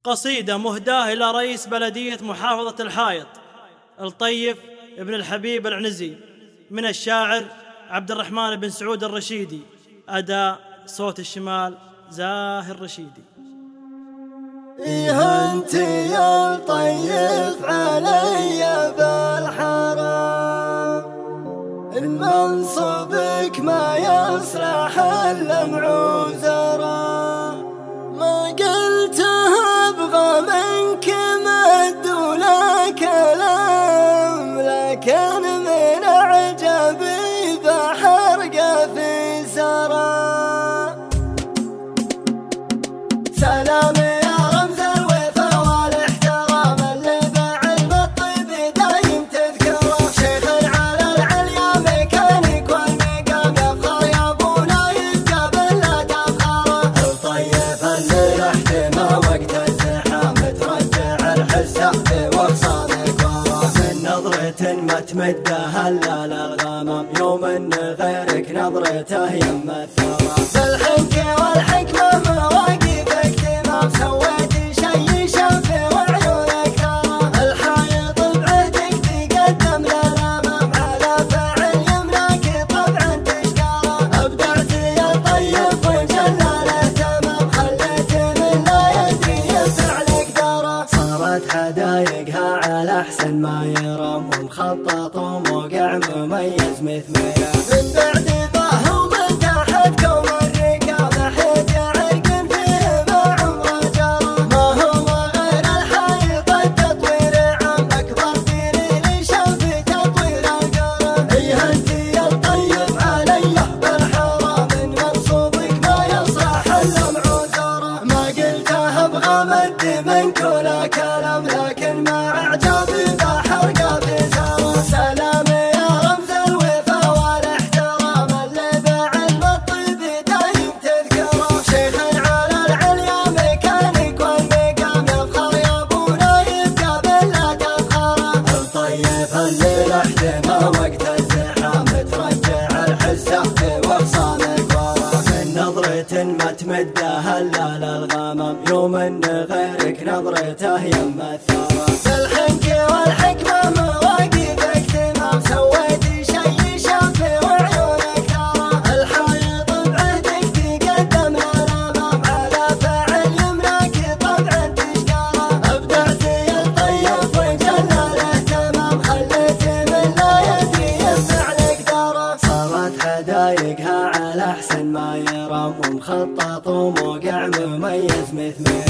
قصيدة مهداة إلى رئيس بلدية محافظة الحائط الطيف ابن الحبيب العنزي، من الشاعر عبد الرحمن بن سعود الرشيدي، أداء صوت الشمال زاهر رشيدي. إيه أنت يا الطيف علي بالحرام، إن منصبك ما يصلح إلا معوزرا، ما قلته أبغى منك مد ولا كلام، لكن من أعجبي بحرقه في سرا. سلام ما تمدها الا للغمام، يوم ان غيرك نظرته يم الثرى. بالحنك والحكمه مواقفك تمام، سويت شي شاف وعيونك ترى. الحائط بعهدك تقدم للامام، على فعل يمناك طبعا تشكره. ابدعت يا طيب وجلاله تمام، خليت من لا يدري فعلك درى. صارت حدايقها على احسن ما يرام، ومخطط وموقع مميز مثمره. من بعد ما هو من تحت كوم الركاب، حيت عرق فيه ما عمره جرى. ما هو غير الحائط التطوير عام، اكبر دليل شاف تطوير القرى. ايه انت يا الطيب علي بالحرام، من منصوبك ما يصلح الا معوزرا. ما قلته ابغى مد منك ولا كلام، لكن ما اعجابي بحرقه في سرا. سلام يا رمز الوفا والاحترام، اللي بعلم الطيب دايم تذكره. شيخ على العليا مكانك والمقام، يفخر يا ابونا يبقى بلا تفخره. الطيب اللي لحده وقت الزحام، ترجع الحسه واغصانك ورا. من نظرة ما تمدها الا للغمام، يوم ان غيرك نظرته يم الثرى. بالحنك والحكمه مواقفك تمام، سويت شي شاف وعيونك ترى. الحائط بعهدك تقدم للامام، على فعل يمناك طبعا تشكره. ابدعت يا الطيب وجلاله تمام، خليت من لا يدري فعلك درى. صارت حدايقها على احسن ما يرام، ومخطط وموقع مميز مثمره.